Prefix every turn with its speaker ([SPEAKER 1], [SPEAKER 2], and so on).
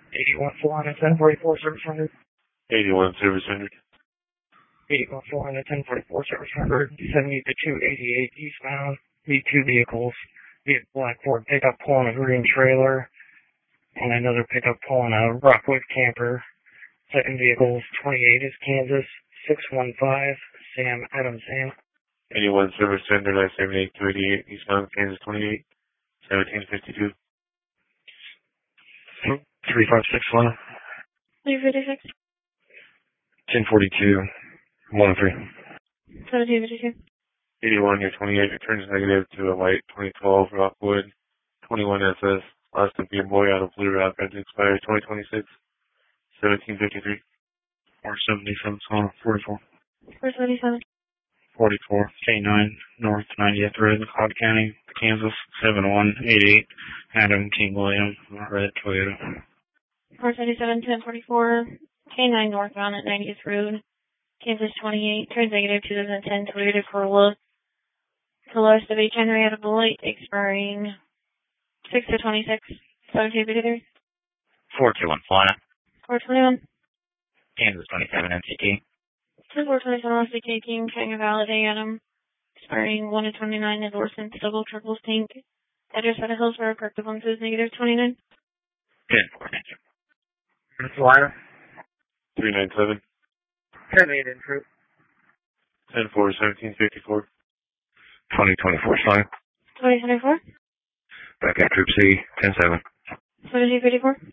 [SPEAKER 1] 81 Florida 1044 service rendered.
[SPEAKER 2] 81 service rendered.
[SPEAKER 1] 81 Florida 1044 service rendered. 70 to 288 eastbound. The two vehicles. The black Ford pickup pulling a green trailer. And another pickup pulling a Rockwood camper. Second vehicle is 28 is Kansas 615 Sam Adams Sam.
[SPEAKER 2] 81 service rendered. I-78 288 eastbound Kansas 28 1752.
[SPEAKER 1] 3561.
[SPEAKER 3] 356.
[SPEAKER 1] 1042 103.
[SPEAKER 3] 1752.
[SPEAKER 2] 81 near 28 returns negative to a white 2012 Rockwood 21 SS Austin B. Boy out of Blue Rock. Engine expires 2026 1753.
[SPEAKER 1] 477 Swan 44.
[SPEAKER 3] 477.
[SPEAKER 1] 44 K9 North 90th Road, Cloud County, Kansas 7188 Adam King William Red Toyota.
[SPEAKER 3] 477 1044. K9 northbound at 90th Road, Kansas 28. Turns negative 2010 Toyota Corolla. Corolla SW Henrietta Bullitt expiring 6 to 26. 1753.
[SPEAKER 1] 421 Florida.
[SPEAKER 3] 421.
[SPEAKER 1] Kansas 27 MCT.
[SPEAKER 3] 2427 LCK King, China Valley, Adam, expiring 1 to 29, endorsements, double, triples, pink. Address at a Hillsborough, corrective one says negative 29.
[SPEAKER 1] 10-4, thank you. Florida.
[SPEAKER 2] 397.
[SPEAKER 1] 10-8 in troop.
[SPEAKER 2] 10-4 1754.
[SPEAKER 1] 2024 sign.
[SPEAKER 3] 2024.
[SPEAKER 1] Back at Troop C, 10-7.
[SPEAKER 3] 1754.